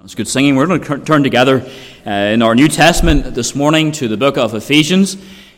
It's good singing. We're going to turn together in our New Testament this morning to the book of Ephesians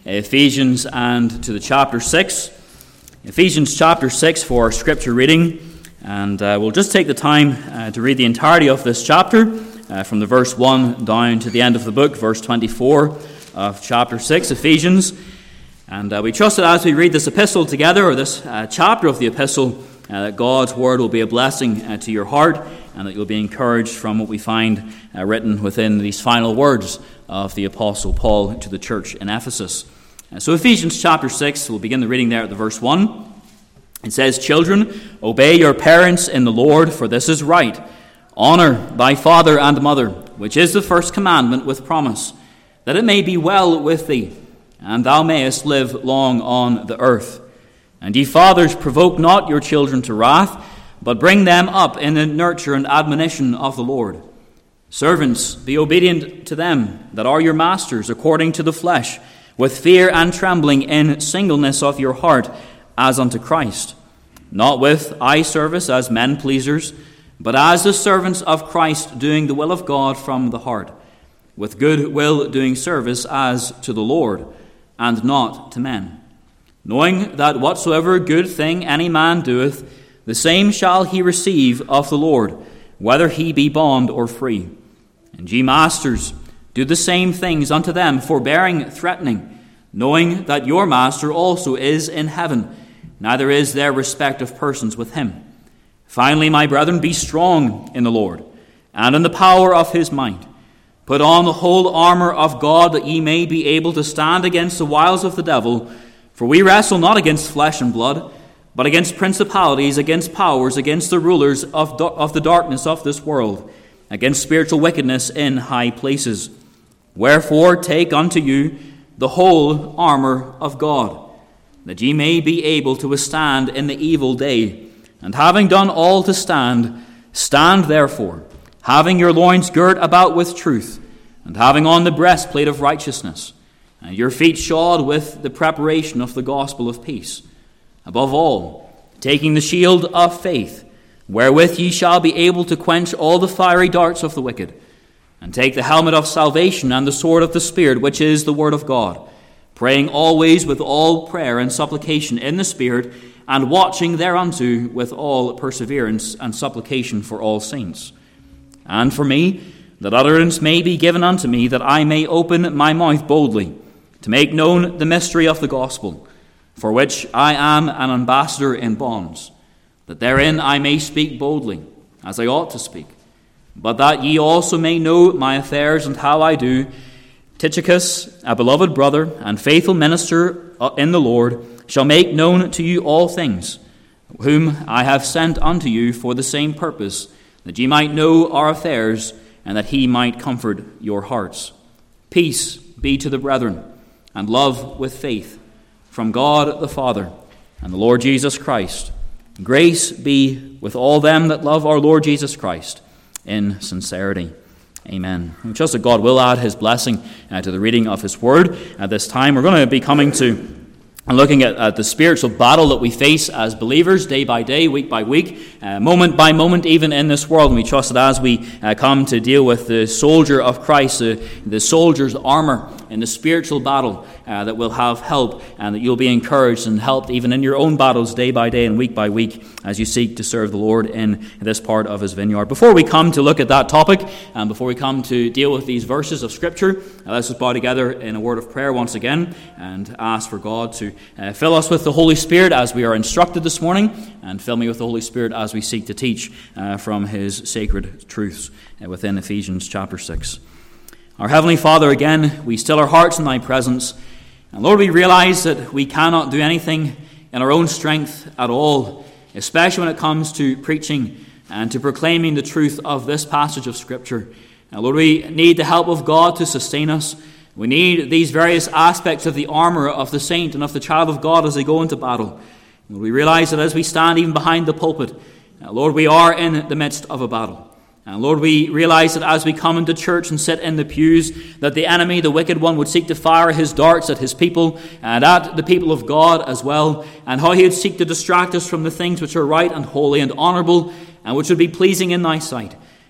and to the chapter 6. Ephesians chapter 6 for scripture reading, and we'll just take the time to read the entirety of this chapter from the verse 1 down to the end of the book, verse 24 of chapter 6, Ephesians. And we trust that as we read this epistle together, or this chapter of the epistle, that God's word will be a blessing to your heart, and that you'll be encouraged from what we find written within these final words of the Apostle Paul to the church in Ephesus. So Ephesians chapter 6, we'll begin the reading there at the verse 1. It says, "Children, obey your parents in the Lord, for this is right. Honor thy father and mother, which is the first commandment with promise, that it may be well with thee, and thou mayest live long on the earth. And ye fathers, provoke not your children to wrath, but bring them up in the nurture and admonition of the Lord. Servants, be obedient to them that are your masters according to the flesh, with fear and trembling in singleness of your heart, as unto Christ, not with eye service as men pleasers, but as the servants of Christ, doing the will of God from the heart, with good will doing service as to the Lord, and not to men, knowing that whatsoever good thing any man doeth, the same shall he receive of the Lord, whether he be bond or free. And ye masters, do the same things unto them, forbearing, threatening, knowing that your master also is in heaven, neither is there respect of persons with him. Finally, my brethren, be strong in the Lord, and in the power of his might. Put on the whole armor of God, that ye may be able to stand against the wiles of the devil. For we wrestle not against flesh and blood, but against principalities, against powers, against the rulers of the darkness of this world, against spiritual wickedness in high places. Wherefore take unto you the whole armor of God, that ye may be able to withstand in the evil day. And having done all to stand, stand therefore, having your loins girt about with truth, and having on the breastplate of righteousness, and your feet shod with the preparation of the gospel of peace. Above all, taking the shield of faith, wherewith ye shall be able to quench all the fiery darts of the wicked, and take the helmet of salvation and the sword of the Spirit, which is the word of God, praying always with all prayer and supplication in the Spirit, and watching thereunto with all perseverance and supplication for all saints. And for me, that utterance may be given unto me, that I may open my mouth boldly, to make known the mystery of the gospel, for which I am an ambassador in bonds, that therein I may speak boldly, as I ought to speak. But that ye also may know my affairs and how I do, Tychicus, a beloved brother and faithful minister in the Lord, shall make known to you all things, whom I have sent unto you for the same purpose, that ye might know our affairs, and that he might comfort your hearts. Peace be to the brethren, and love with faith, from God the Father and the Lord Jesus Christ. Grace be with all them that love our Lord Jesus Christ in sincerity. Amen. We trust that God will add his blessing to the reading of his word. At this time, we're going to be coming to and looking at the spiritual battle that we face as believers, day by day, week by week, moment by moment, even in this world. And we trust that as we come to deal with the soldier of Christ, the soldier's armor in the spiritual battle, that we'll have help, and that you'll be encouraged and helped even in your own battles, day by day and week by week, as you seek to serve the Lord in this part of his vineyard. Before we come to look at that topic, and before we come to deal with these verses of Scripture, let's just bow together in a word of prayer once again, and ask for God to fill us with the Holy Spirit as we are instructed this morning, and fill me with the Holy Spirit as we seek to teach from his sacred truths within Ephesians chapter 6. Our Heavenly Father, again, we still our hearts in thy presence. And Lord, we realize that we cannot do anything in our own strength at all, especially when it comes to preaching and to proclaiming the truth of this passage of Scripture. And Lord, we need the help of God to sustain us. We need these various aspects of the armor of the saint and of the child of God as they go into battle. And we realize that as we stand even behind the pulpit, Lord, we are in the midst of a battle. And Lord, we realize that as we come into church and sit in the pews, that the enemy, the wicked one, would seek to fire his darts at his people and at the people of God as well, and how he would seek to distract us from the things which are right and holy and honourable and which would be pleasing in thy sight.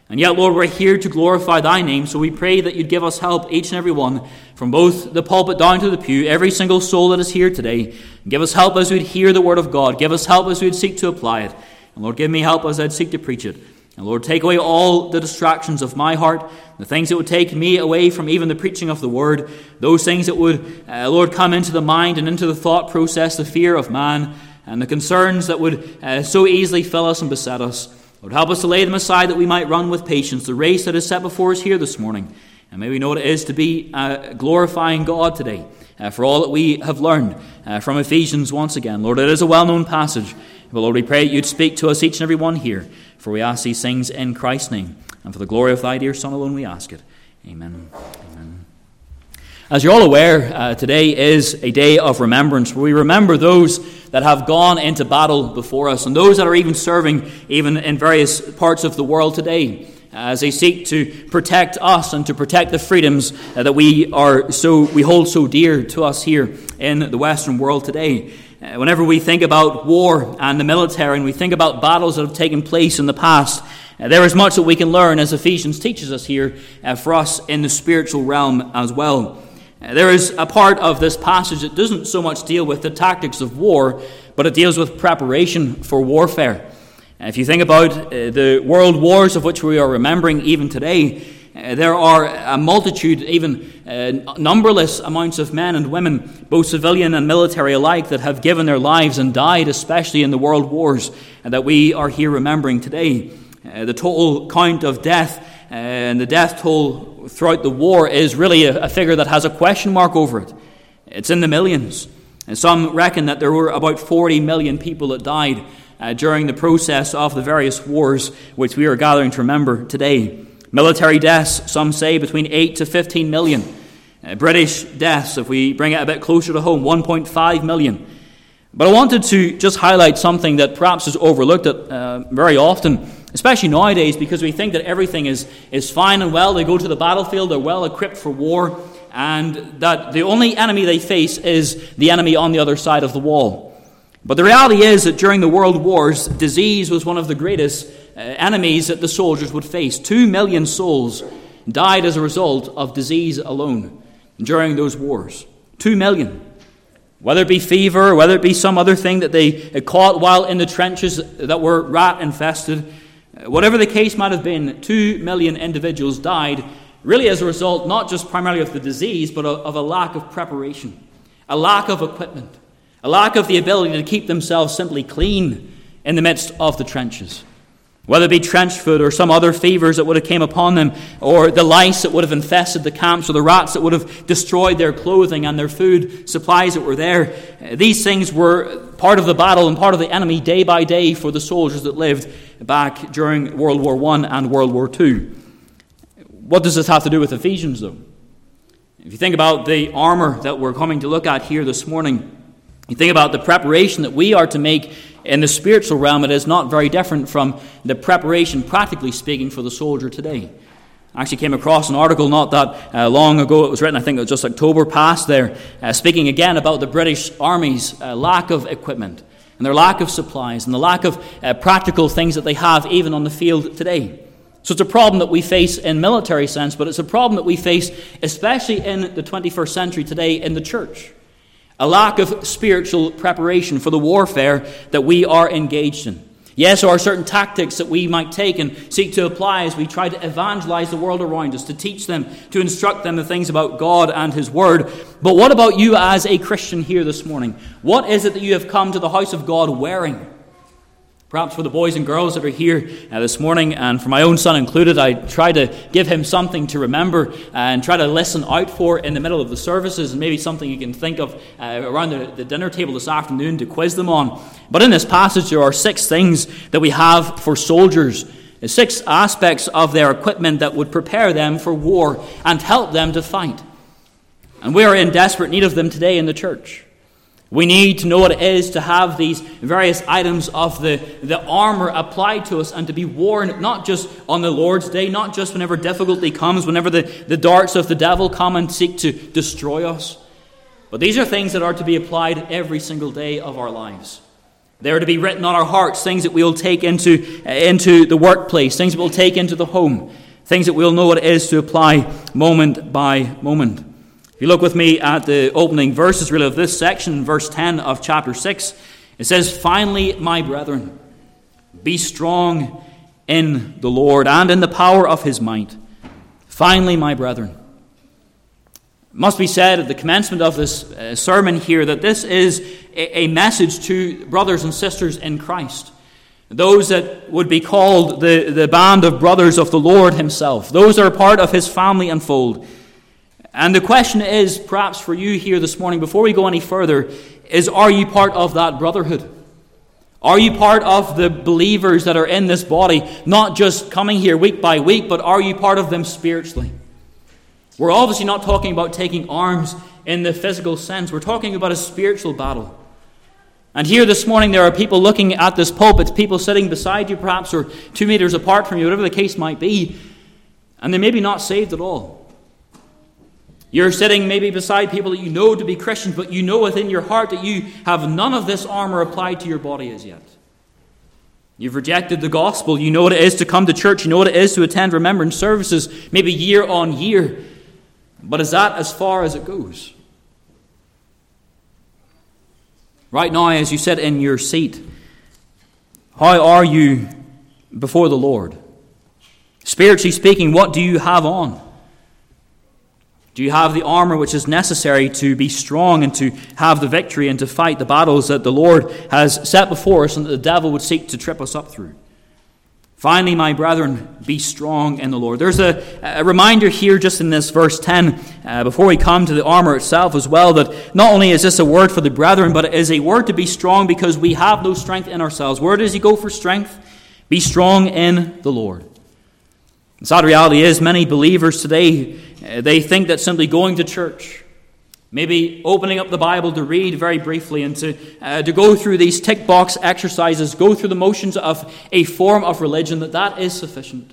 And yet, Lord, we're here to glorify thy name, so we pray that you'd give us help, each and every one, from both the pulpit down to the pew, every single soul that is here today. Give us help as we'd hear the word of God. Give us help as we'd seek to apply it. And Lord, give me help as I'd seek to preach it. And Lord, take away all the distractions of my heart, the things that would take me away from even the preaching of the word, those things that would, Lord, come into the mind and into the thought process, the fear of man, and the concerns that would so easily fill us and beset us. Lord, help us to lay them aside that we might run with patience the race that is set before us here this morning. And may we know what it is to be glorifying God today for all that we have learned from Ephesians once again. Lord, it is a well-known passage. But Lord, we pray you'd speak to us, each and every one here. For we ask these things in Christ's name. And for the glory of thy dear Son alone we ask it. Amen. Amen. As you're all aware, today is a day of remembrance, where we remember those that have gone into battle before us, and those that are even serving even in various parts of the world today, as they seek to protect us and to protect the freedoms that we hold so dear to us here in the Western world today. Whenever we think about war and the military, and we think about battles that have taken place in the past, there is much that we can learn, as Ephesians teaches us here, for us in the spiritual realm as well. There is a part of this passage that doesn't so much deal with the tactics of war, but it deals with preparation for warfare. If you think about the world wars of which we are remembering even today, there are a multitude, even numberless amounts of men and women, both civilian and military alike, that have given their lives and died, especially in the world wars that we are here remembering today. The total count of death and the death toll throughout the war is really a figure that has a question mark over it. It's in the millions. And some reckon that there were about 40 million people that died during the process of the various wars which we are gathering to remember today. Military deaths, some say, between 8 to 15 million. British deaths, if we bring it a bit closer to home, 1.5 million. But I wanted to just highlight something that perhaps is overlooked very often, especially nowadays, because we think that everything is fine and well. They go to the battlefield, they're well equipped for war, and that the only enemy they face is the enemy on the other side of the wall. But the reality is that during the world wars, disease was one of the greatest enemies that the soldiers would face. 2 million souls died as a result of disease alone during those wars. 2 million. Whether it be fever, whether it be some other thing that they caught while in the trenches that were rat-infested, whatever the case might have been, 2 million individuals died really as a result not just primarily of the disease, but of a lack of preparation, a lack of equipment, a lack of the ability to keep themselves simply clean in the midst of the trenches. Whether it be trench foot or some other fevers that would have came upon them, or the lice that would have infested the camps, or the rats that would have destroyed their clothing and their food supplies that were there. These things were part of the battle and part of the enemy day by day for the soldiers that lived back during World War I and World War II. What does this have to do with Ephesians, though? If you think about the armor that we're coming to look at here this morning, you think about the preparation that we are to make in the spiritual realm, it is not very different from the preparation, practically speaking, for the soldier today. I actually came across an article not that long ago. It was written, I think it was just October past there, speaking again about the British Army's lack of equipment and their lack of supplies and the lack of practical things that they have even on the field today. So it's a problem that we face in military sense, but it's a problem that we face especially in the 21st century today in the church. A lack of spiritual preparation for the warfare that we are engaged in. Yes, there are certain tactics that we might take and seek to apply as we try to evangelize the world around us, to teach them, to instruct them the things about God and His Word. But what about you as a Christian here this morning? What is it that you have come to the house of God wearing? Perhaps for the boys and girls that are here this morning, and for my own son included, I try to give him something to remember and try to listen out for in the middle of the services, and maybe something you can think of around the dinner table this afternoon to quiz them on. But in this passage, there are 6 things that we have for soldiers, 6 aspects of their equipment that would prepare them for war and help them to fight. And we are in desperate need of them today in the church. We need to know what it is to have these various items of the armor applied to us and to be worn not just on the Lord's day, not just whenever difficulty comes, whenever the darts of the devil come and seek to destroy us. But these are things that are to be applied every single day of our lives. They are to be written on our hearts, things that we'll take into the workplace, things that we'll take into the home, things that we'll know what it is to apply moment by moment. If you look with me at the opening verses really of this section, verse 10 of chapter 6, it says, "Finally, my brethren, be strong in the Lord and in the power of his might." Finally, my brethren. It must be said at the commencement of this sermon here that this is a message to brothers and sisters in Christ. Those that would be called the band of brothers of the Lord himself. Those that are part of his family and fold. And the question is, perhaps for you here this morning, before we go any further, is, are you part of that brotherhood? Are you part of the believers that are in this body, not just coming here week by week, but are you part of them spiritually? We're obviously not talking about taking arms in the physical sense. We're talking about a spiritual battle. And here this morning there are people looking at this pulpit, people sitting beside you perhaps, or 2 meters apart from you, whatever the case might be, and they may be not saved at all. You're sitting maybe beside people that you know to be Christians, but you know within your heart that you have none of this armor applied to your body as yet. You've rejected the gospel. You know what it is to come to church. You know what it is to attend remembrance services, maybe year on year. But is that as far as it goes? Right now, as you sit in your seat, how are you before the Lord? Spiritually speaking, what do you have on? Do you have the armor which is necessary to be strong and to have the victory and to fight the battles that the Lord has set before us and that the devil would seek to trip us up through? Finally, my brethren, be strong in the Lord. There's a reminder here just in this verse 10, before we come to the armor itself as well, that not only is this a word for the brethren, but it is a word to be strong because we have no strength in ourselves. Where does he go for strength? Be strong in the Lord. The sad reality is many believers today, they think that simply going to church, maybe opening up the Bible to read very briefly and to go through these tick box exercises, go through the motions of a form of religion, that is sufficient.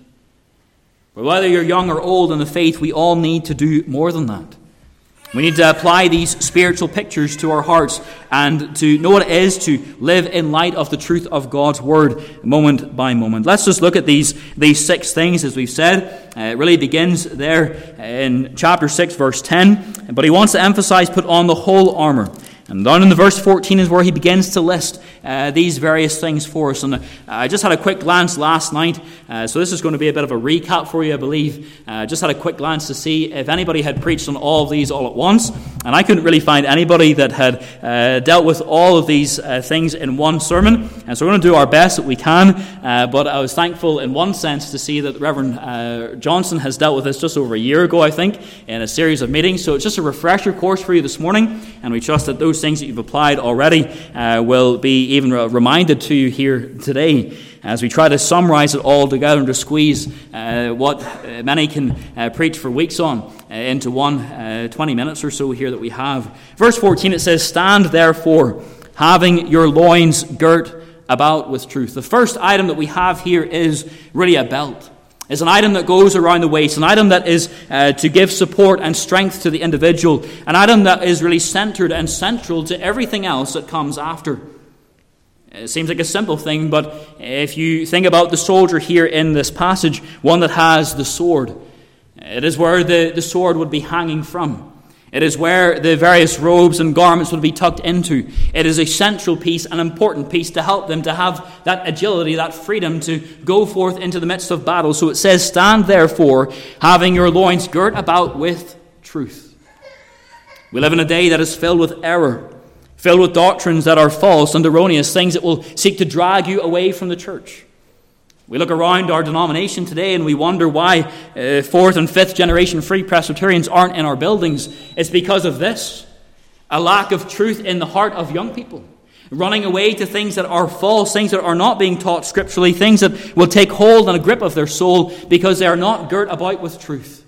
But whether you're young or old in the faith, we all need to do more than that. We need to apply these spiritual pictures to our hearts and to know what it is to live in light of the truth of God's Word moment by moment. Let's just look at these 6 things, as we've said. It really begins there in chapter 6, verse 10. But he wants to emphasize, put on the whole armor. And down in the verse 14 is where he begins to list these various things for us. And I just had a quick glance last night, so this is going to be a bit of a recap for you, I believe. Just had a quick glance to see if anybody had preached on all of these all at once. And I couldn't really find anybody that had dealt with all of these things in one sermon. And so we're going to do our best that we can. But I was thankful in one sense to see that Reverend Johnson has dealt with this just over a year ago, I think, in a series of meetings. So it's just a refresher course for you this morning. And we trust that those things that you've applied already will be even reminded to you here today as we try to summarize it all together and to squeeze what many can preach for weeks on into 20 minutes or so here that we have. Verse 14, it says, "Stand therefore, having your loins girt about with truth." The first item that we have here is really a belt. It's an item that goes around the waist, an item that is to give support and strength to the individual, an item that is really centered and central to everything else that comes after. It seems like a simple thing, but if you think about the soldier here in this passage, one that has the sword, it is where the sword would be hanging from. It is where the various robes and garments would be tucked into. It is a central piece, an important piece to help them to have that agility, that freedom to go forth into the midst of battle. So it says, "Stand therefore, having your loins girt about with truth." We live in a day that is filled with error, filled with doctrines that are false and erroneous, things that will seek to drag you away from the church. We look around our denomination today and we wonder why 4th and 5th generation Free Presbyterians aren't in our buildings. It's because of this, a lack of truth in the heart of young people, running away to things that are false, things that are not being taught scripturally, things that will take hold and a grip of their soul because they are not girt about with truth.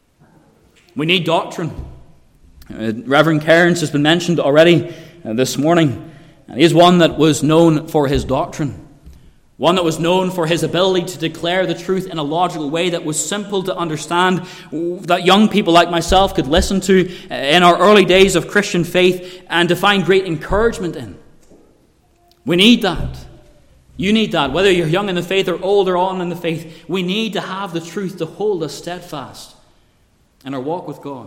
We need doctrine. Reverend Cairns has been mentioned already this morning, and he is one that was known for his doctrine. One that was known for his ability to declare the truth in a logical way that was simple to understand, that young people like myself could listen to in our early days of Christian faith and to find great encouragement in. We need that. You need that. Whether you're young in the faith or old or on in the faith, we need to have the truth to hold us steadfast in our walk with God.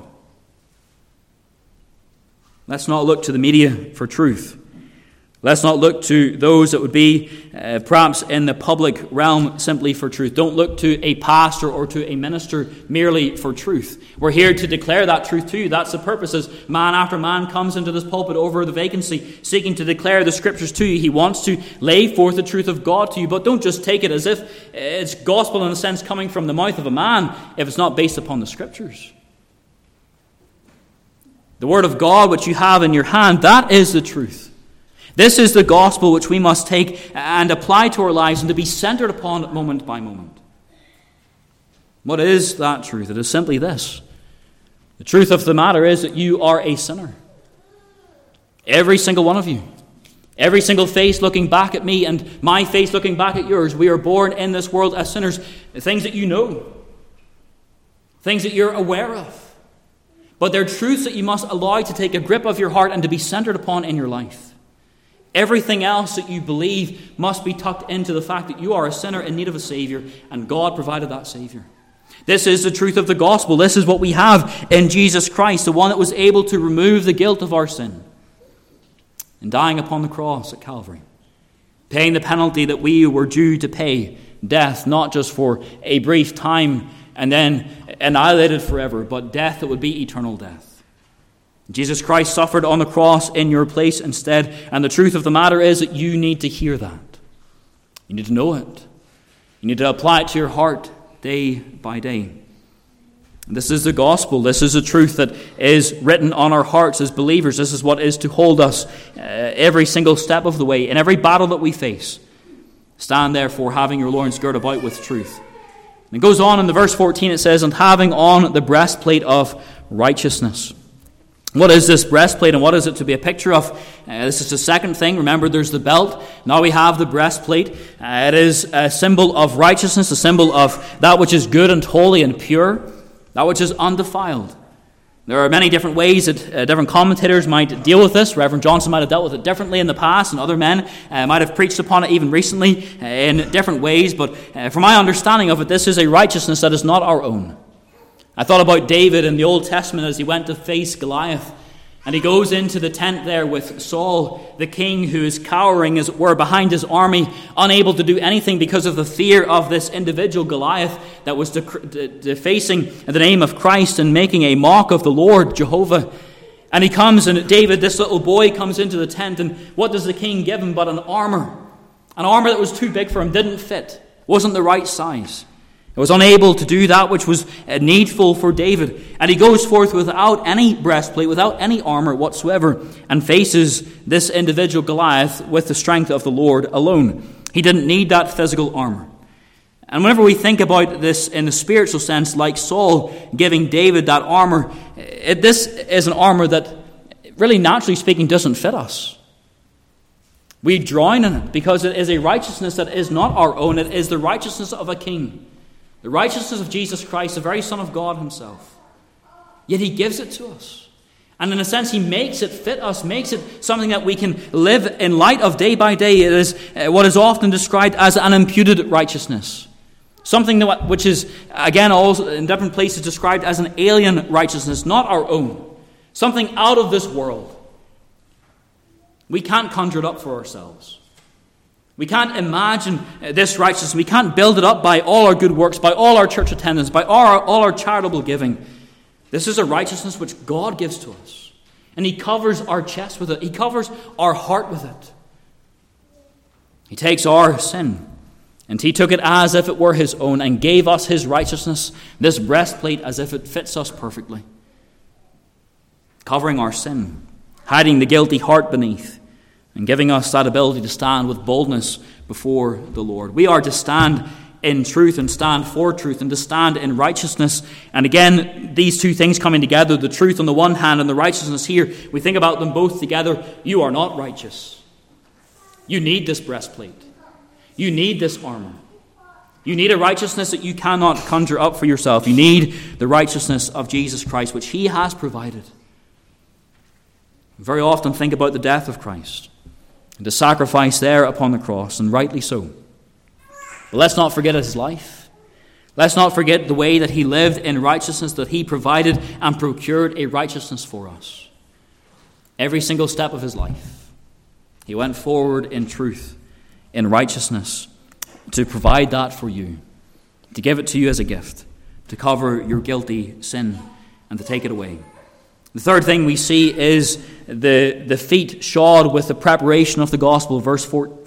Let's not look to the media for truth. Let's not look to those that would be perhaps in the public realm simply for truth. Don't look to a pastor or to a minister merely for truth. We're here to declare that truth to you. That's the purpose. As man after man comes into this pulpit over the vacancy, seeking to declare the Scriptures to you, he wants to lay forth the truth of God to you. But don't just take it as if it's gospel in a sense coming from the mouth of a man if it's not based upon the Scriptures. The Word of God which you have in your hand, that is the truth. This is the gospel which we must take and apply to our lives and to be centered upon moment by moment. What is that truth? It is simply this. The truth of the matter is that you are a sinner. Every single one of you. Every single face looking back at me and my face looking back at yours. We are born in this world as sinners. Things that you know. Things that you're aware of. But they're truths that you must allow to take a grip of your heart and to be centered upon in your life. Everything else that you believe must be tucked into the fact that you are a sinner in need of a Savior, and God provided that Savior. This is the truth of the gospel. This is what we have in Jesus Christ, the one that was able to remove the guilt of our sin and dying upon the cross at Calvary, paying the penalty that we were due to pay, death, not just for a brief time and then annihilated forever, but death that would be eternal death. Jesus Christ suffered on the cross in your place instead, and the truth of the matter is that you need to hear that. You need to know it. You need to apply it to your heart day by day. This is the gospel. This is the truth that is written on our hearts as believers. This is what is to hold us every single step of the way, in every battle that we face. Stand therefore, having your loins girt about with truth. And it goes on in the verse 14, it says, and having on the breastplate of righteousness. What is this breastplate and what is it to be a picture of? This is the second thing. Remember, there's the belt. Now we have the breastplate. It is a symbol of righteousness, a symbol of that which is good and holy and pure, that which is undefiled. There are many different ways that different commentators might deal with this. Reverend Johnson might have dealt with it differently in the past, and other men might have preached upon it even recently in different ways. But from my understanding of it, this is a righteousness that is not our own. I thought about David in the Old Testament as he went to face Goliath. And he goes into the tent there with Saul, the king, who is cowering, as it were, behind his army, unable to do anything because of the fear of this individual Goliath that was defacing the name of Christ and making a mock of the Lord, Jehovah. And he comes, and David, this little boy, comes into the tent, and what does the king give him but an armor? An armor that was too big for him, didn't fit, wasn't the right size. It was unable to do that which was needful for David. And he goes forth without any breastplate, without any armor whatsoever, and faces this individual Goliath with the strength of the Lord alone. He didn't need that physical armor. And whenever we think about this in the spiritual sense, like Saul giving David that armor, this is an armor that, really naturally speaking, doesn't fit us. We drown in it because it is a righteousness that is not our own. It is the righteousness of a king. The righteousness of Jesus Christ, the very Son of God himself. Yet he gives it to us. And in a sense, he makes it fit us, makes it something that we can live in light of day by day. It is what is often described as an imputed righteousness. Something which is, again, also in different places described as an alien righteousness, not our own. Something out of this world. We can't conjure it up for ourselves. We can't imagine this righteousness. We can't build it up by all our good works, by all our church attendance, by all our charitable giving. This is a righteousness which God gives to us. And he covers our chest with it. He covers our heart with it. He takes our sin, and he took it as if it were his own and gave us his righteousness, this breastplate, as if it fits us perfectly. Covering our sin, hiding the guilty heart beneath, and giving us that ability to stand with boldness before the Lord. We are to stand in truth and stand for truth and to stand in righteousness. And again, these two things coming together, the truth on the one hand and the righteousness here, we think about them both together. You are not righteous. You need this breastplate. You need this armor. You need a righteousness that you cannot conjure up for yourself. You need the righteousness of Jesus Christ, which he has provided. We very often think about the death of Christ. the sacrifice there upon the cross, and rightly so. But let's not forget his life. Let's not forget the way that he lived in righteousness, that he provided and procured a righteousness for us. Every single step of his life, he went forward in truth, in righteousness, to provide that for you, to give it to you as a gift, to cover your guilty sin and to take it away. The third thing we see is the feet shod with the preparation of the gospel, verse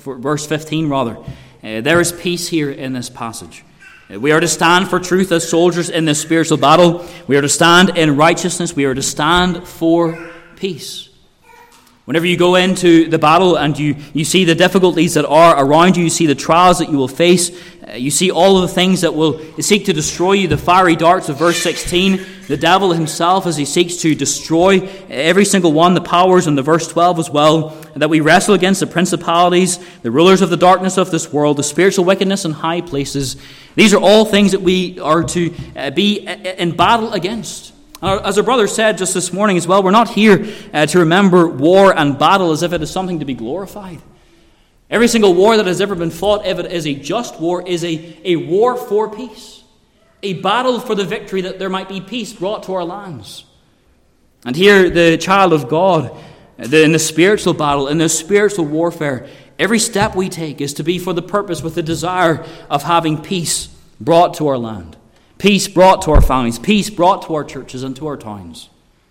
15 rather. There is peace here in this passage. We are to stand for truth as soldiers in this spiritual battle. We are to stand in righteousness. We are to stand for peace. Whenever you go into the battle and you see the difficulties that are around you, you see the trials that you will face, you see all of the things that will seek to destroy you, the fiery darts of verse 16, the devil himself as he seeks to destroy every single one, the powers in the verse 12 as well, that we wrestle against the principalities, the rulers of the darkness of this world, the spiritual wickedness in high places. These are all things that we are to be in battle against. As our brother said just this morning as well, we're not here to remember war and battle as if it is something to be glorified. Every single war that has ever been fought, if it is a just war, is a war for peace. A battle for the victory that there might be peace brought to our lands. And here the child of God, in the spiritual battle, in the spiritual warfare, every step we take is to be for the purpose, with the desire of having peace brought to our land. Peace brought to our families, peace brought to our churches and to our towns.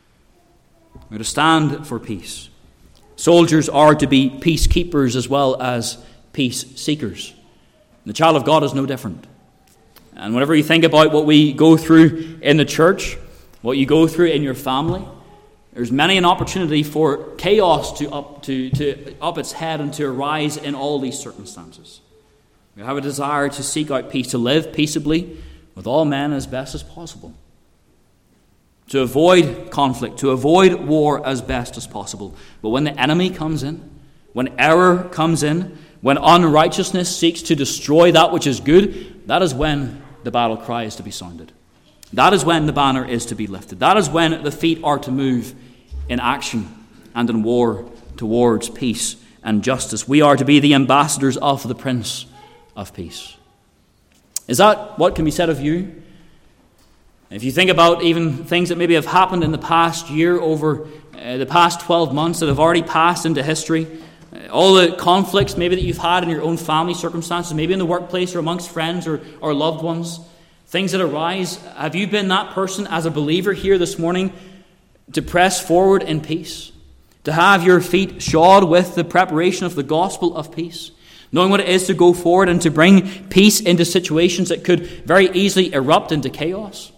We're to stand for peace. Soldiers are to be peacekeepers as well as peace seekers. The child of God is no different. And whenever you think about what we go through in the church, what you go through in your family, there's many an opportunity for chaos to up its head and to arise in all these circumstances. We have a desire to seek out peace, to live peaceably with all men as best as possible, to avoid conflict, to avoid war as best as possible. But when the enemy comes in, when error comes in, when unrighteousness seeks to destroy that which is good, that is when the battle cry is to be sounded. That is when the banner is to be lifted. That is when the feet are to move in action and in war towards peace and justice. We are to be the ambassadors of the Prince of Peace. Is that what can be said of you? If you think about even things that maybe have happened in the past year, over the past 12 months that have already passed into history, all the conflicts maybe that you've had in your own family circumstances, maybe in the workplace or amongst friends or loved ones, things that arise, have you been that person as a believer here this morning to press forward in peace? To have your feet shod with the preparation of the gospel of peace? Knowing what it is to go forward and to bring peace into situations that could very easily erupt into chaos.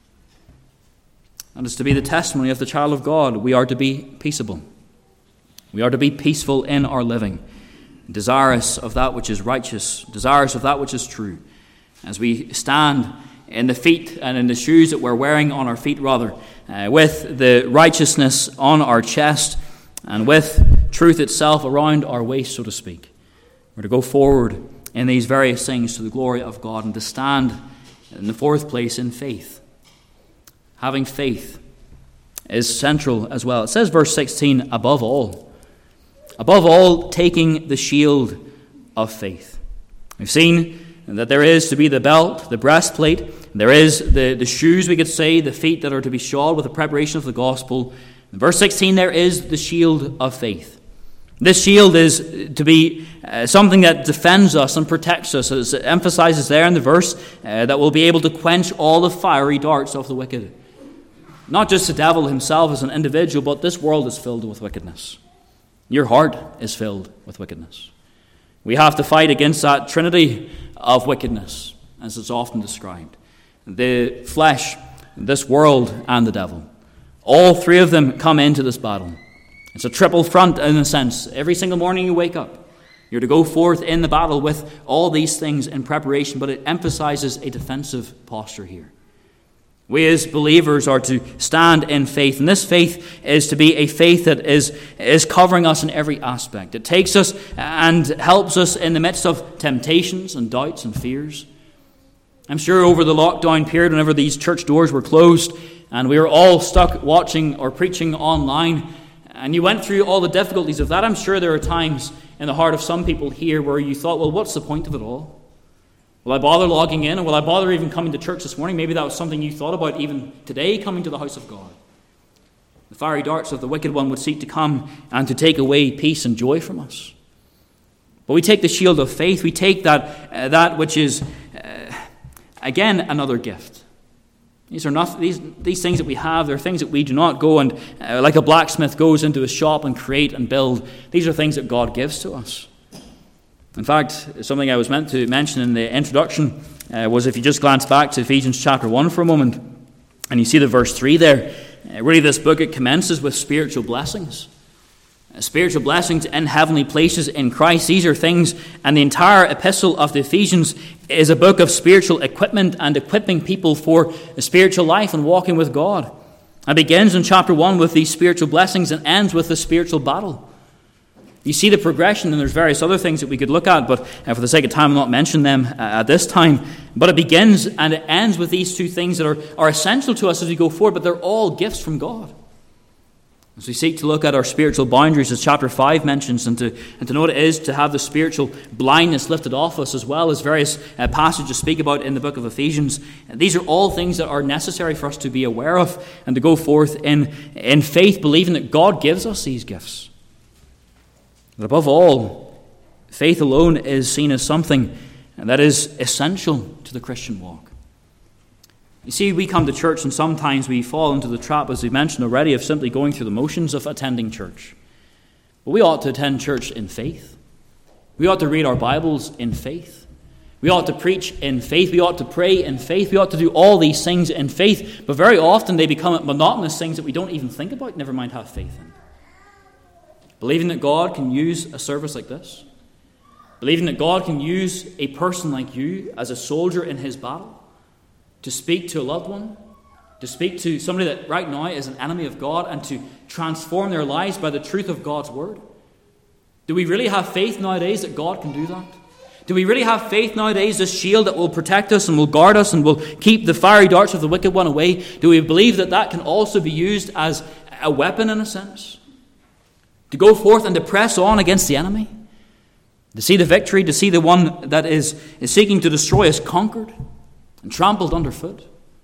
And it's to be the testimony of the child of God. We are to be peaceable. We are to be peaceful in our living, desirous of that which is righteous, desirous of that which is true. As we stand in the feet and in the shoes that we're wearing on our feet, with the righteousness on our chest and with truth itself around our waist, so to speak. We're to go forward in these various things to the glory of God and to stand in the fourth place in faith. Having faith is central as well. It says, verse 16, above all, taking the shield of faith. We've seen that there is to be the belt, the breastplate, there is the shoes, we could say, the feet that are to be shod with the preparation of the gospel. In verse 16, there is the shield of faith. This shield is to be something that defends us and protects us, as it emphasizes there in the verse, that will be able to quench all the fiery darts of the wicked. Not just the devil himself as an individual, but this world is filled with wickedness. Your heart is filled with wickedness. We have to fight against that trinity of wickedness, as it's often described. The flesh, this world, and the devil. All three of them come into this battle. It's a triple front in a sense. Every single morning you wake up, you're to go forth in the battle with all these things in preparation, but it emphasizes a defensive posture here. We as believers are to stand in faith, and this faith is to be a faith that is covering us in every aspect. It takes us and helps us in the midst of temptations and doubts and fears. I'm sure over the lockdown period, whenever these church doors were closed and we were all stuck watching or preaching online, and you went through all the difficulties of that, I'm sure there are times in the heart of some people here where you thought, well, what's the point of it all? Will I bother logging in, or will I bother even coming to church this morning? Maybe that was something you thought about even today, coming to the house of God. The fiery darts of the wicked one would seek to come and to take away peace and joy from us. But we take the shield of faith. We take that which is, again, another gift. These are not these things that we have. They're things that we do not go and, like a blacksmith goes into a shop and create and build. These are things that God gives to us. In fact, something I was meant to mention in the introduction was, if you just glance back to Ephesians chapter 1 for a moment, and you see the verse 3 there, really this book, it commences with spiritual blessings. Spiritual blessings in heavenly places in Christ. These are things, and the entire epistle of the Ephesians is a book of spiritual equipment and equipping people for a spiritual life and walking with God. It begins in chapter 1 with these spiritual blessings and ends with the spiritual battle. You see the progression, and there's various other things that we could look at, but for the sake of time, I'll not mention them at this time. But it begins and it ends with these two things that are essential to us as we go forward, but they're all gifts from God. As we seek to look at our spiritual boundaries, as chapter 5 mentions, and to know what it is to have the spiritual blindness lifted off us, as well as various passages speak about in the book of Ephesians, these are all things that are necessary for us to be aware of and to go forth in faith, believing that God gives us these gifts. But above all, faith alone is seen as something that is essential to the Christian walk. You see, we come to church and sometimes we fall into the trap, as we mentioned already, of simply going through the motions of attending church. But we ought to attend church in faith. We ought to read our Bibles in faith. We ought to preach in faith. We ought to pray in faith. We ought to do all these things in faith. But very often they become monotonous things that we don't even think about, never mind have faith in. Believing that God can use a service like this. Believing that God can use a person like you as a soldier in his battle. To speak to a loved one, to speak to somebody that right now is an enemy of God, and to transform their lives by the truth of God's word. Do we really have faith nowadays that God can do that? Do we really have faith nowadays, this shield that will protect us and will guard us and will keep the fiery darts of the wicked one away? Do we believe that that can also be used as a weapon in a sense? To go forth and to press on against the enemy? To see the victory, to see the one that is seeking to destroy us conquered and trampled underfoot.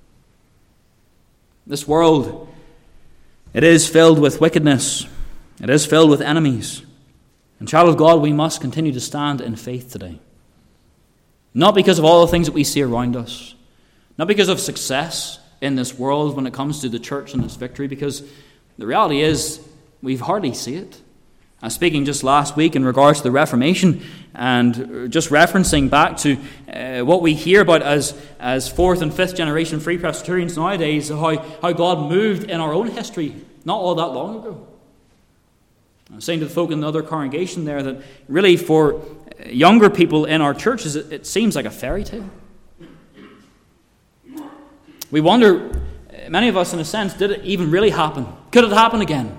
This world, it is filled with wickedness. It is filled with enemies. And child of God, we must continue to stand in faith today. Not because of all the things that we see around us. Not because of success in this world when it comes to the church and its victory. Because the reality is, we hardly see it. I was speaking just last week in regards to the Reformation, and just referencing back to what we hear about as fourth and fifth generation Free Presbyterians nowadays, how God moved in our own history not all that long ago. I was saying to the folk in the other congregation there that really for younger people in our churches, it seems like a fairy tale. We wonder, many of us in a sense, did it even really happen? Could it happen again?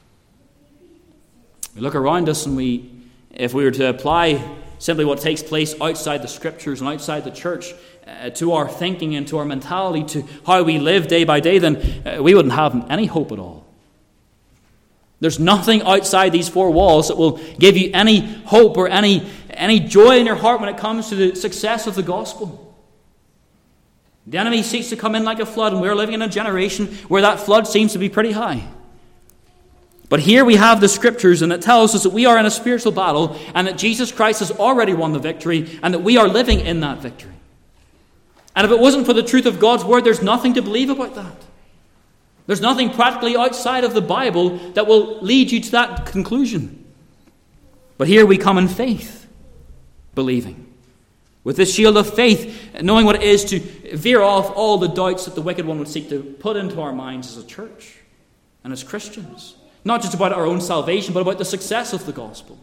We look around us and if we were to apply simply what takes place outside the Scriptures and outside the church to our thinking and to our mentality, to how we live day by day, then we wouldn't have any hope at all. There's nothing outside these four walls that will give you any hope or any joy in your heart when it comes to the success of the gospel. The enemy seeks to come in like a flood, and we're living in a generation where that flood seems to be pretty high. But here we have the Scriptures, and it tells us that we are in a spiritual battle, and that Jesus Christ has already won the victory, and that we are living in that victory. And if it wasn't for the truth of God's Word, there's nothing to believe about that. There's nothing practically outside of the Bible that will lead you to that conclusion. But here we come in faith, believing. With this shield of faith, knowing what it is to veer off all the doubts that the wicked one would seek to put into our minds as a church and as Christians. Not just about our own salvation, but about the success of the gospel.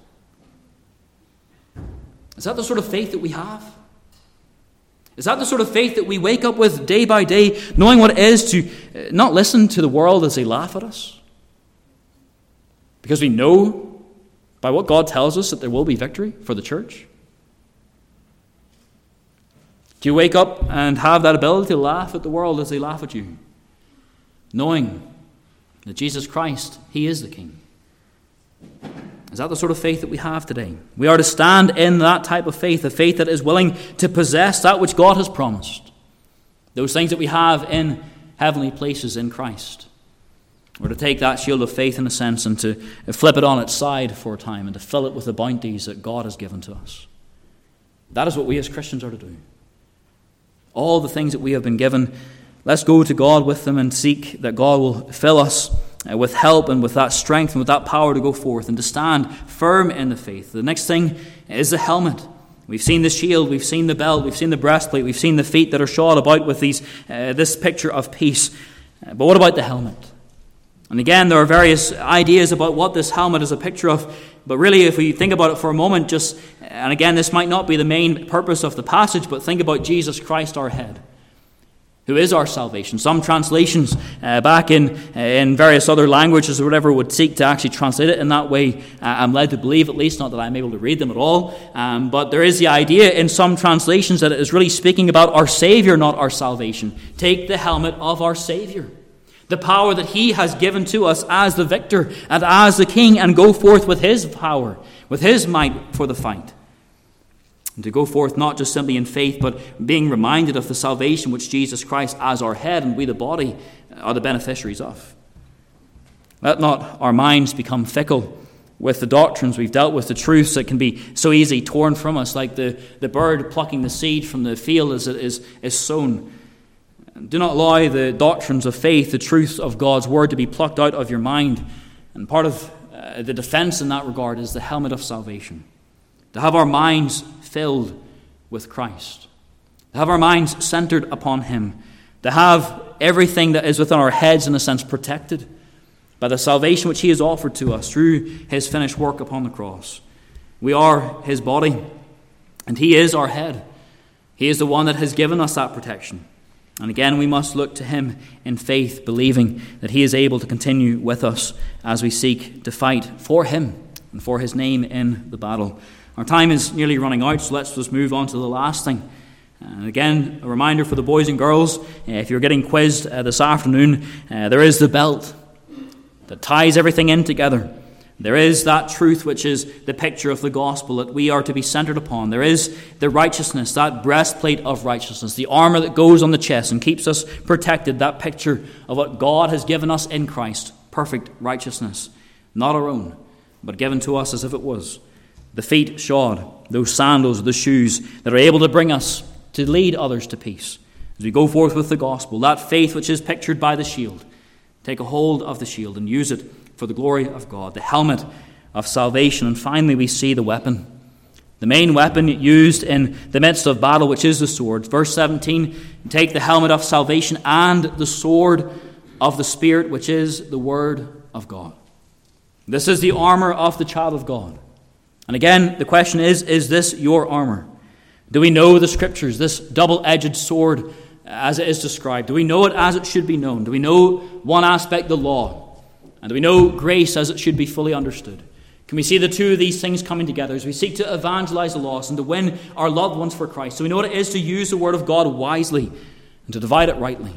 Is that the sort of faith that we have? Is that the sort of faith that we wake up with day by day, knowing what it is to not listen to the world as they laugh at us? Because we know by what God tells us that there will be victory for the church? Do you wake up and have that ability to laugh at the world as they laugh at you? Knowing that Jesus Christ, He is the King. Is that the sort of faith that we have today? We are to stand in that type of faith, a faith that is willing to possess that which God has promised. Those things that we have in heavenly places in Christ. We're to take that shield of faith, in a sense, and to flip it on its side for a time and to fill it with the bounties that God has given to us. That is what we as Christians are to do. All the things that we have been given, let's go to God with them and seek that God will fill us with help and with that strength and with that power to go forth and to stand firm in the faith. The next thing is the helmet. We've seen the shield, we've seen the belt, we've seen the breastplate, we've seen the feet that are shod about with this picture of peace. But what about the helmet? And again, there are various ideas about what this helmet is a picture of. But really, if we think about it for a moment, and again, this might not be the main purpose of the passage, but think about Jesus Christ, our head, who is our salvation. Some translations back in various other languages or whatever would seek to actually translate it in that way. I'm led to believe, at least, not that I'm able to read them at all. But there is the idea in some translations that it is really speaking about our Savior, not our salvation. Take the helmet of our Savior, the power that he has given to us as the victor and as the king, and go forth with his power, with his might for the fight. And to go forth not just simply in faith, but being reminded of the salvation which Jesus Christ as our head and we the body are the beneficiaries of. Let not our minds become fickle with the doctrines we've dealt with, the truths that can be so easily torn from us, like the bird plucking the seed from the field as it is sown. Do not allow the doctrines of faith, the truths of God's word, to be plucked out of your mind. And part of the defense in that regard is the helmet of salvation. To have our minds filled with Christ. To have our minds centered upon him. To have everything that is within our heads, in a sense, protected by the salvation which he has offered to us through his finished work upon the cross. We are his body, and he is our head. He is the one that has given us that protection. And again, we must look to him in faith, believing that he is able to continue with us as we seek to fight for him and for his name in the battle. Our time is nearly running out, so let's just move on to the last thing. And again, a reminder for the boys and girls, if you're getting quizzed this afternoon, there is the belt that ties everything in together. There is that truth which is the picture of the gospel that we are to be centered upon. There is the righteousness, that breastplate of righteousness, the armor that goes on the chest and keeps us protected, that picture of what God has given us in Christ, perfect righteousness, not our own, but given to us as if it was. The feet shod, those sandals, the shoes that are able to bring us to lead others to peace. As we go forth with the gospel, that faith which is pictured by the shield, take a hold of the shield and use it for the glory of God, the helmet of salvation. And finally, we see the weapon, the main weapon used in the midst of battle, which is the sword. Verse 17, take the helmet of salvation and the sword of the Spirit, which is the word of God. This is the armor of the child of God. And again, the question is this your armor? Do we know the Scriptures, this double-edged sword as it is described? Do we know it as it should be known? Do we know one aspect, the law? And do we know grace as it should be fully understood? Can we see the two of these things coming together as we seek to evangelize the lost and to win our loved ones for Christ? So we know what it is to use the word of God wisely and to divide it rightly.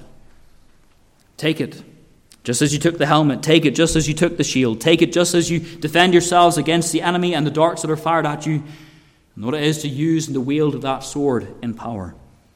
Take it just as you took the helmet. Take it just as you took the shield. Take it just as you defend yourselves against the enemy and the darts that are fired at you. And what it is to use and to wield that sword in power.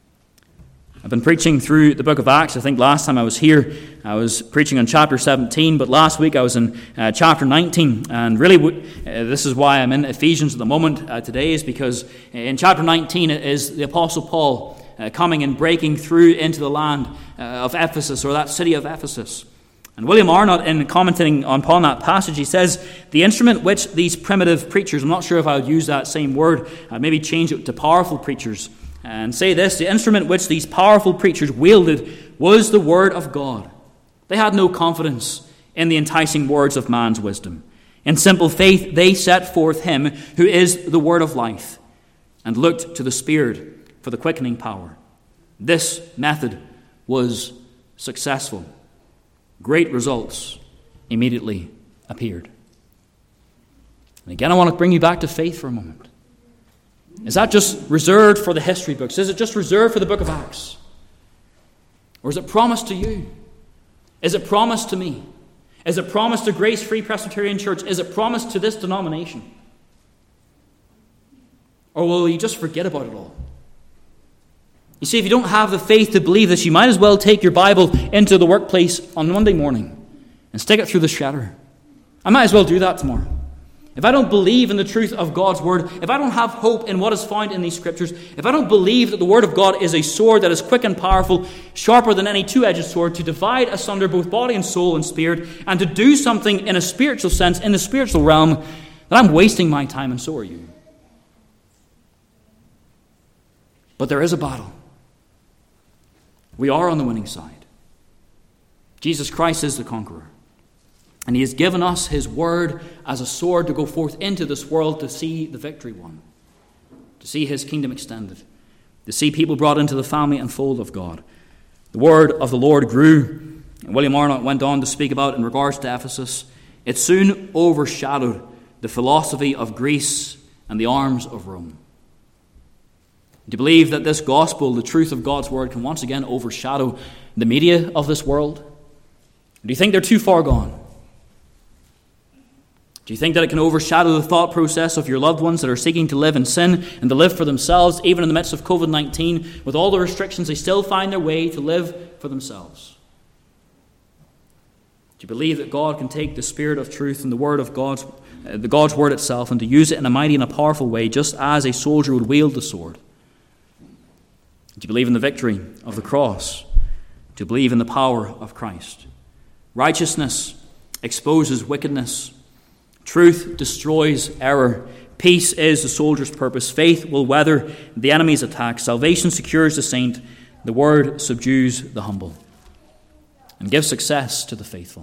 I've been preaching through the book of Acts. I think last time I was here, I was preaching on chapter 17, but last week I was in chapter 19. And really, this is why I'm in Ephesians at the moment today, is because in chapter 19 it is the Apostle Paul coming and breaking through into the land of Ephesus, or that city of Ephesus. And William Arnott, in commenting upon that passage, he says, the instrument which these primitive preachers, I'm not sure if I would use that same word, I'd maybe change it to powerful preachers, and say this, the instrument which these powerful preachers wielded was the word of God. They had no confidence in the enticing words of man's wisdom. In simple faith, they set forth him who is the word of life, and looked to the Spirit for the quickening power. This method was successful. Great results immediately appeared. And again, I want to bring you back to faith for a moment. Is that just reserved for the history books? Is it just reserved for the book of Acts? Or is it promised to you? Is it promised to me? Is it promised to Grace Free Presbyterian Church? Is it promised to this denomination? Or will you just forget about it all? You see, if you don't have the faith to believe this, you might as well take your Bible into the workplace on Monday morning and stick it through the shredder. I might as well do that tomorrow. If I don't believe in the truth of God's Word, if I don't have hope in what is found in these Scriptures, if I don't believe that the Word of God is a sword that is quick and powerful, sharper than any two-edged sword, to divide asunder both body and soul and spirit, and to do something in a spiritual sense, in the spiritual realm, then I'm wasting my time, and so are you. But there is a battle. We are on the winning side. Jesus Christ is the conqueror. And he has given us his word as a sword to go forth into this world to see the victory won, to see his kingdom extended, to see people brought into the family and fold of God. The word of the Lord grew, and William Arnott went on to speak about in regards to Ephesus. It soon overshadowed the philosophy of Greece and the arms of Rome. Do you believe that this gospel, the truth of God's word, can once again overshadow the media of this world? Do you think they're too far gone? Do you think that it can overshadow the thought process of your loved ones that are seeking to live in sin and to live for themselves, even in the midst of COVID-19, with all the restrictions, they still find their way to live for themselves? Do you believe that God can take the spirit of truth and the word of God's word itself and to use it in a mighty and a powerful way, just as a soldier would wield the sword? Do you believe in the victory of the cross? Do you believe in the power of Christ? Righteousness exposes wickedness. Truth destroys error. Peace is the soldier's purpose. Faith will weather the enemy's attack. Salvation secures the saint. The word subdues the humble and gives success to the faithful.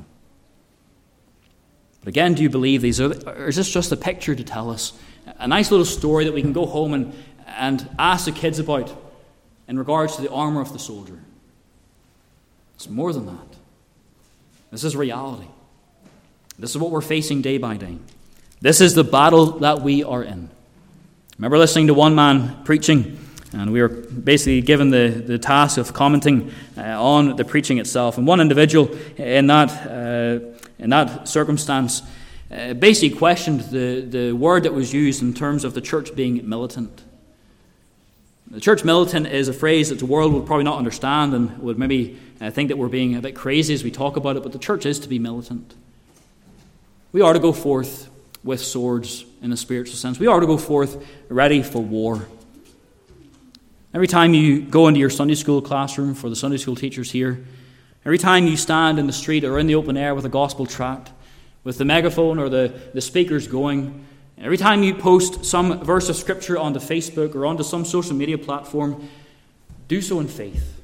But again, do you believe these? Or is this just a picture to tell us a nice little story that we can go home and ask the kids about in regards to the armor of the soldier? It's more than that. This is reality. This is what we're facing day by day. This is the battle that we are in. I remember listening to one man preaching, and we were basically given the task of commenting on the preaching itself. And one individual in that circumstance basically questioned the word that was used in terms of the church being militant. The church militant is a phrase that the world would probably not understand and would maybe think that we're being a bit crazy as we talk about it, but the church is to be militant. We are to go forth with swords in a spiritual sense. We are to go forth ready for war. Every time you go into your Sunday school classroom for the Sunday school teachers here, every time you stand in the street or in the open air with a gospel tract, with the megaphone or the speakers going, every time you post some verse of Scripture onto Facebook or onto some social media platform, do so in faith.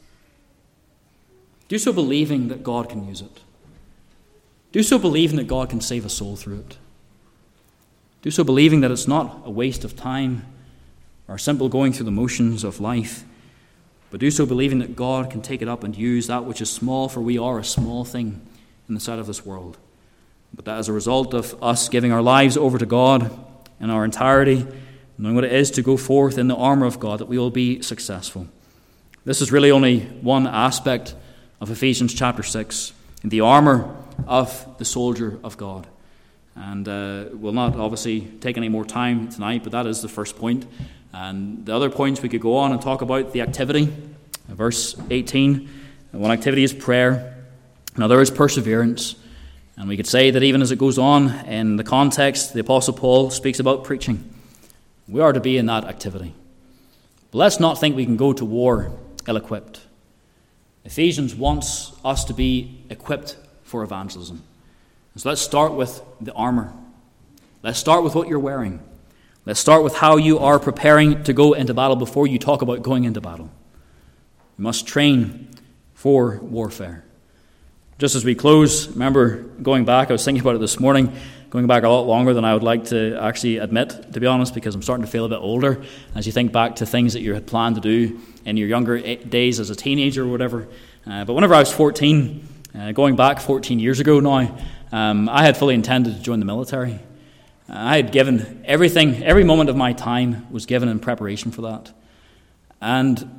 Do so believing that God can use it. Do so believing that God can save a soul through it. Do so believing that it's not a waste of time or simple going through the motions of life, but do so believing that God can take it up and use that which is small, for we are a small thing in the sight of this world. But that as a result of us giving our lives over to God in our entirety, knowing what it is to go forth in the armor of God, that we will be successful. This is really only one aspect of Ephesians chapter 6, the armor of the soldier of God. And we'll not obviously take any more time tonight, but that is the first point. And the other points we could go on and talk about the activity. Verse 18, one activity is prayer, another is perseverance. And we could say that even as it goes on in the context, the Apostle Paul speaks about preaching. We are to be in that activity. But let's not think we can go to war ill-equipped. Ephesians wants us to be equipped for evangelism. So let's start with the armor. Let's start with what you're wearing. Let's start with how you are preparing to go into battle before you talk about going into battle. You must train for warfare. Just as we close, remember going back, I was thinking about it this morning, going back a lot longer than I would like to actually admit, to be honest, because I'm starting to feel a bit older as you think back to things that you had planned to do in your younger days as a teenager or whatever. But whenever I was 14, going back 14 years ago now, I had fully intended to join the military. I had given everything, every moment of my time was given in preparation for that. And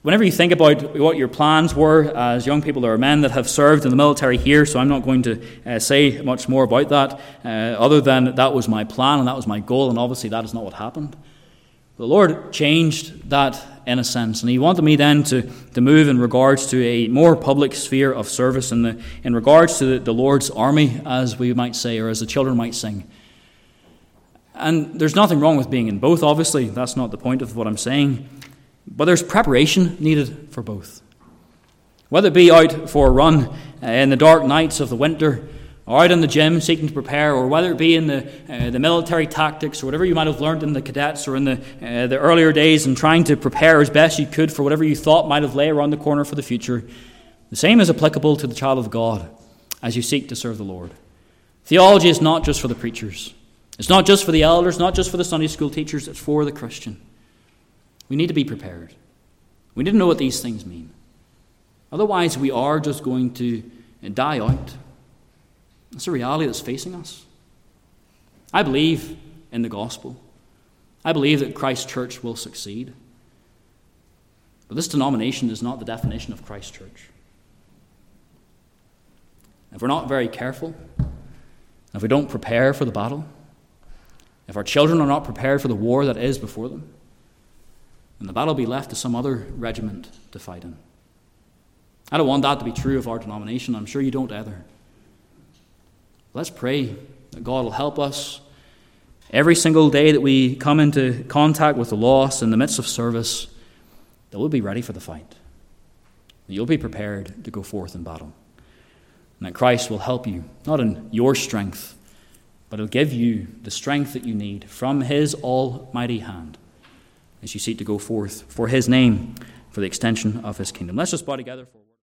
Whenever you think about what your plans were as young people or men that have served in the military here, so I'm not going to say much more about that, other than that was my plan and that was my goal, and obviously that is not what happened. The Lord changed that in a sense, and He wanted me then to move in regards to a more public sphere of service in regards to the Lord's army, as we might say, or as the children might sing. And there's nothing wrong with being in both, obviously. That's not the point of what I'm saying. But there's preparation needed for both. Whether it be out for a run in the dark nights of the winter, or out in the gym seeking to prepare, or whether it be in the military tactics, or whatever you might have learned in the cadets or in the earlier days, and trying to prepare as best you could for whatever you thought might have lay around the corner for the future, the same is applicable to the child of God as you seek to serve the Lord. Theology is not just for the preachers. It's not just for the elders, not just for the Sunday school teachers. It's for the Christian. We need to be prepared. We need to know what these things mean. Otherwise, we are just going to die out. It's a reality that's facing us. I believe in the gospel. I believe that Christ's church will succeed. But this denomination is not the definition of Christ's church. If we're not very careful, if we don't prepare for the battle, if our children are not prepared for the war that is before them, then the battle will be left to some other regiment to fight in. I don't want that to be true of our denomination. I'm sure you don't either. Let's pray that God will help us every single day that we come into contact with the lost in the midst of service, that we'll be ready for the fight, that you'll be prepared to go forth in battle, and that Christ will help you, not in your strength, but He'll give you the strength that you need from His almighty hand as you seek to go forth for His name, for the extension of His kingdom. Let's just bow together for